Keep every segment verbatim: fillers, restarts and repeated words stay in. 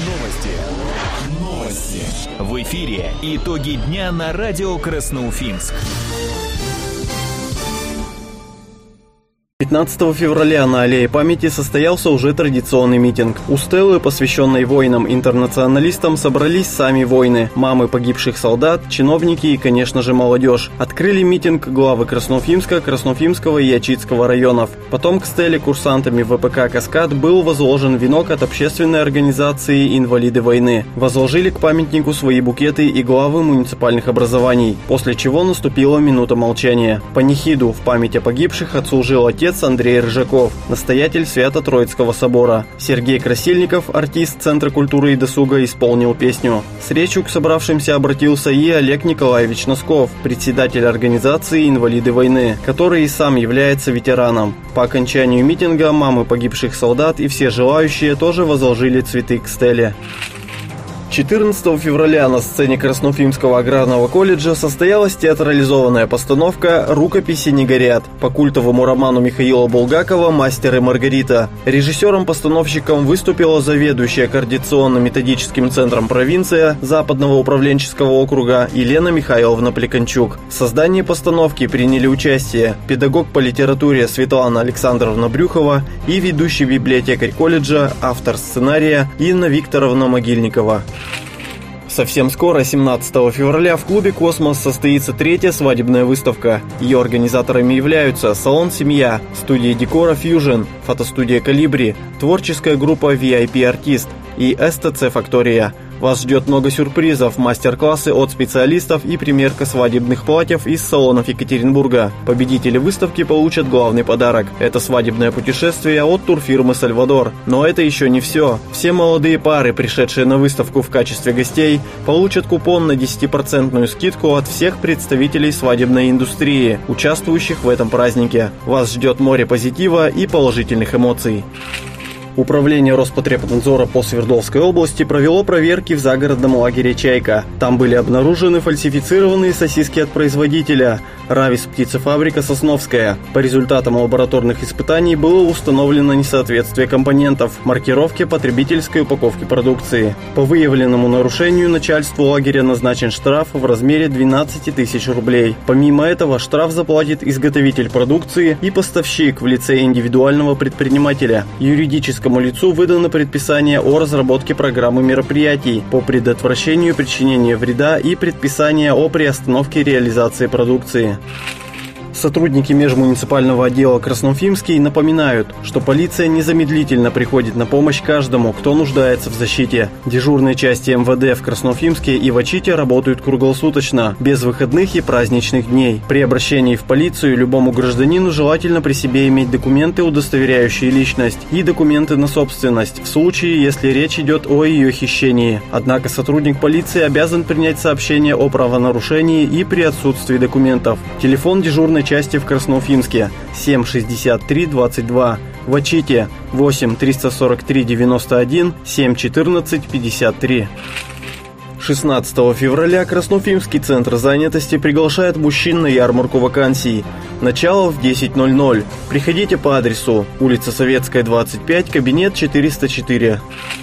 Новости. Новости. В эфире итоги дня на радио Красноуфимск. пятнадцатого февраля на Аллее памяти состоялся уже традиционный митинг. У стелы, посвященной воинам-интернационалистам, собрались сами воины, мамы погибших солдат, чиновники и, конечно же, молодежь. Открыли митинг главы Красноуфимска, Красноуфимского и Ячитского районов. Потом к стеле курсантами ВПК «Каскад» был возложен венок от общественной организации «Инвалиды войны». Возложили к памятнику свои букеты и главы муниципальных образований, после чего наступила минута молчания. Панихиду в память о погибших отслужил отец Андрей Рыжаков, настоятель Свято-Троицкого собора. Сергей Красильников, артист Центра культуры и досуга, исполнил песню. С речью к собравшимся обратился и Олег Николаевич Носков, председатель организации «Инвалиды войны», который и сам является ветераном. По окончанию митинга мамы погибших солдат и все желающие тоже возложили цветы к стеле. четырнадцатого февраля на сцене Красноуфимского аграрного колледжа состоялась театрализованная постановка «Рукописи не горят» по культовому роману Михаила Булгакова «Мастер и Маргарита». Режиссером-постановщиком выступила заведующая координационно-методическим центром провинция Западного управленческого округа Елена Михайловна Плеканчук. В создании постановки приняли участие педагог по литературе Светлана Александровна Брюхова и ведущий библиотекарь колледжа, автор сценария Инна Викторовна Могильникова. Совсем скоро, семнадцатого февраля, в клубе «Космос» состоится третья свадебная выставка. Ее организаторами являются салон «Семья», студия декора «Фьюжн», фотостудия «Колибри», творческая группа ви ай пи Артист и эс тэ цэ Фактория. Вас ждет много сюрпризов, мастер-классы от специалистов и примерка свадебных платьев из салонов Екатеринбурга. Победители выставки получат главный подарок. Это свадебное путешествие от турфирмы «Сальвадор». Но это еще не все. Все молодые пары, пришедшие на выставку в качестве гостей, получат купон на десятипроцентную скидку от всех представителей свадебной индустрии, участвующих в этом празднике. Вас ждет море позитива и положительных эмоций. Управление Роспотребнадзора по Свердловской области провело проверки в загородном лагере «Чайка». Там были обнаружены фальсифицированные сосиски от производителя «Равис птицефабрика Сосновская». По результатам лабораторных испытаний было установлено несоответствие компонентов маркировке потребительской упаковки продукции. По выявленному нарушению начальству лагеря назначен штраф в размере двенадцать тысяч рублей. Помимо этого, штраф заплатит изготовитель продукции и поставщик в лице индивидуального предпринимателя. Юридически лицу выдано предписание о разработке программы мероприятий по предотвращению причинения вреда и предписание о приостановке реализации продукции. Сотрудники межмуниципального отдела Красноуфимский напоминают, что полиция незамедлительно приходит на помощь каждому, кто нуждается в защите. Дежурные части эм вэ дэ в Красноуфимске и в Ачите работают круглосуточно, без выходных и праздничных дней. При обращении в полицию любому гражданину желательно при себе иметь документы, удостоверяющие личность, и документы на собственность, в случае, если речь идет о ее хищении. Однако сотрудник полиции обязан принять сообщение о правонарушении и при отсутствии документов. Телефон дежурной части в Красноуфимске семь шестьдесят три двадцать два, в Ачите восемь триста сорок три девяносто один семь четырнадцать пятьдесят три. шестнадцатого февраля Красноуфимский центр занятости приглашает мужчин на ярмарку вакансий. Начало в десять ноль ноль. Приходите по адресу: улица Советская, двадцать пять, кабинет четыреста четыре.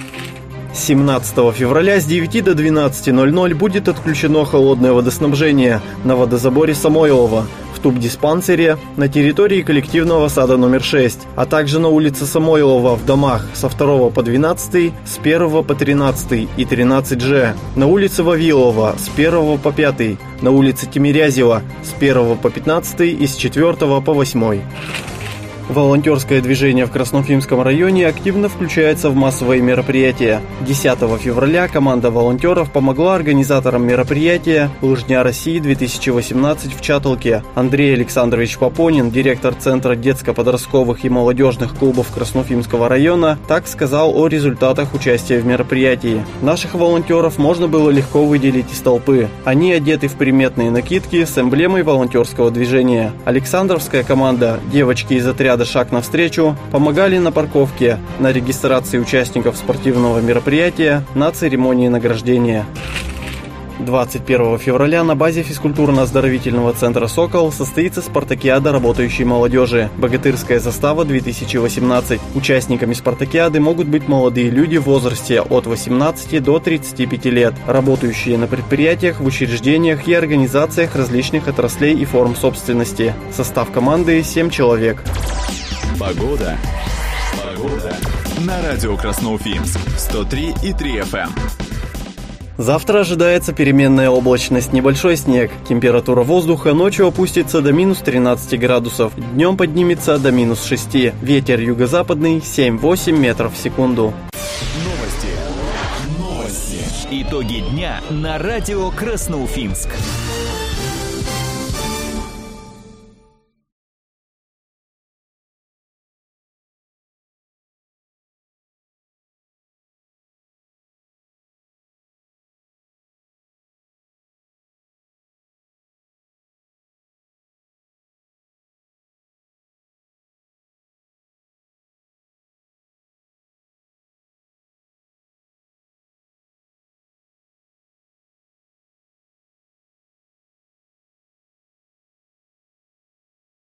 семнадцатого февраля с девяти до двенадцати ноль ноль будет отключено холодное водоснабжение на водозаборе Самойлова, в тубдиспансере, на территории коллективного сада номер шесть, а также на улице Самойлова в домах со второго по двенадцатый, с первого по тринадцатый и тринадцать Ж, на улице Вавилова с первого по пятый, на улице Тимирязева с первого по пятнадцатый и с четвёртого по восьмой. Волонтерское движение в Красноуфимском районе активно включается в массовые мероприятия. десятого февраля команда волонтеров помогла организаторам мероприятия «Лыжня России-две тысячи восемнадцать» в Чаталке. Андрей Александрович Попонин, директор Центра детско-подростковых и молодежных клубов Красноуфимского района, так сказал о результатах участия в мероприятии. Наших волонтеров можно было легко выделить из толпы. Они одеты в приметные накидки с эмблемой волонтерского движения. Александровская команда, девочки из отряда «Шаг навстречу», помогали на парковке, на регистрации участников спортивного мероприятия, на церемонии награждения. двадцать первого февраля на базе физкультурно-оздоровительного центра «Сокол» состоится спартакиада работающей молодежи «Богатырская застава две тысячи восемнадцать». Участниками спартакиады могут быть молодые люди в возрасте от восемнадцати до тридцати пяти лет, работающие на предприятиях, в учреждениях и организациях различных отраслей и форм собственности. Состав команды – семь человек. Погода. Погода. На радио Красноуфимск. сто три и три эф эм. Завтра ожидается переменная облачность, небольшой снег. Температура воздуха ночью опустится до минус тринадцати градусов, днем поднимется до минус шести. Ветер юго-западный семь-восемь метров в секунду. Новости. Новости. Итоги дня на радио Красноуфимск.